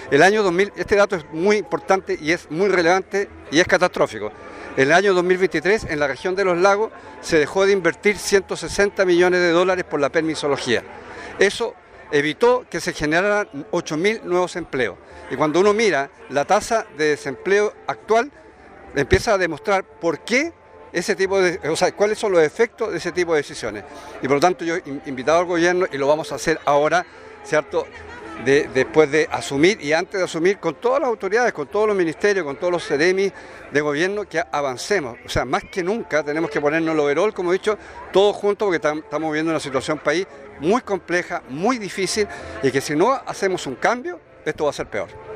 El año 2000, este dato es muy importante y es muy relevante y es catastrófico. El año 2023 en la región de los lagos se dejó de invertir 160 millones de dólares por la permisología. Eso evitó que se generaran 8.000 nuevos empleos. Y cuando uno mira la tasa de desempleo actual, empieza a demostrar por qué ese tipo de, o sea, cuáles son los efectos de ese tipo de decisiones. Y por lo tanto yo he invitado al gobierno, y lo vamos a hacer ahora, ¿cierto?, después de asumir y antes de asumir, con todas las autoridades, con todos los ministerios, con todos los CEREMI de gobierno, que avancemos. O sea, más que nunca tenemos que ponernos el overall, como he dicho, todos juntos, porque estamos viviendo una situación país muy compleja, muy difícil, y que si no hacemos un cambio, esto va a ser peor.